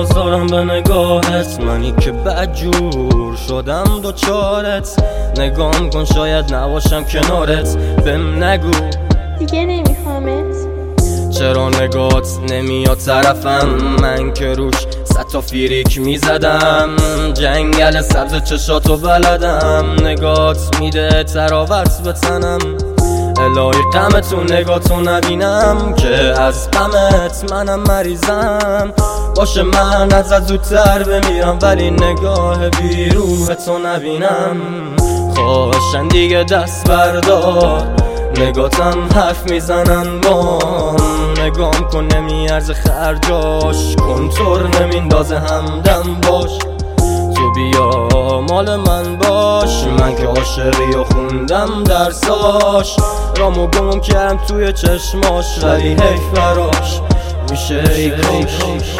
نیازارم به نگاهت، منی که بدجور شدم دوچارت. نگام کن شاید نباشم کنارت، بهم نگو دیگه نمیخوامت. چرا نگات نمیاد طرفم، من که روش صد تا فیریک میزدم. جنگل سبز چشاتو بلدم، نگات میده تراوت به تنم. الهی غمتو نگاتو نبینم که از غمت منم مریضم. باشه من ازت زودتر بمیرم ولی نگاه بیروحتو نبینم. خواهشن دیگه دست بردار، نگاتم حرف میزنن بام. نگام کن نمیارزه خرجاش، کنتور نمیندازه همدم باش. تو بیا مال من باش، من که عاشقی و خوندم درساش. رامو گم کردم توی چشماش ولی حیف براش میشه ای کاش.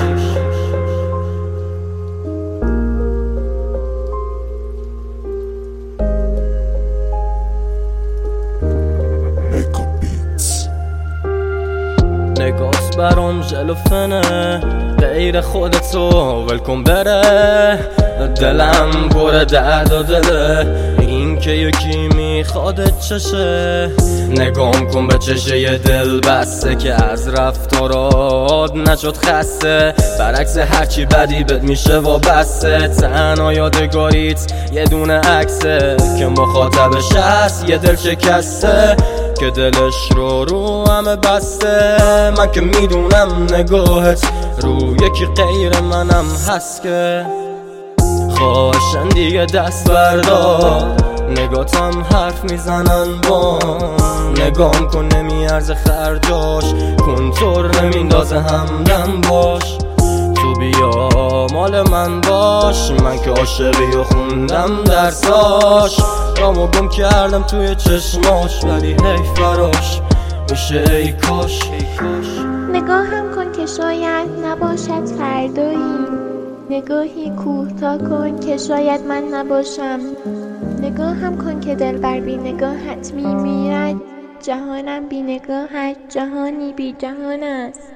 نگات برام ژلوفنه، غیر خودتو ولکن بره. دلم پر درد و دله، این که یکی میخواد چشه. نگام کن به چشه یه دل بسته که از رفتارات نشد خسته. برعکس هرچی بدی بد میشه وابسته، تنها یادگاریت یه دونه عکسه که مخاطبش هست یه دل شکسته که دلش رو همه بسته. من که میدونم نگاهت رو یکی غیر منم هست که خواهشن دیگه دست بردار. نگاتم حرف میزنن بام، نگام کن نمیارزه خرجاش، کنتور نمیندازه همدم باش. تو بیا مال من باش، من که عاشقی و خوندم درساش. رامو گم کردم توی چشماش ولی حیف براش میشه ای کاش. نگاهم کن که شاید نباشد فردایی، نگاهی کوتاه کن که شاید من نباشم. نگاهم کن که دلبر بی نگاهت میمیرد، جهانم بی نگاهت جهانی بی جهان است.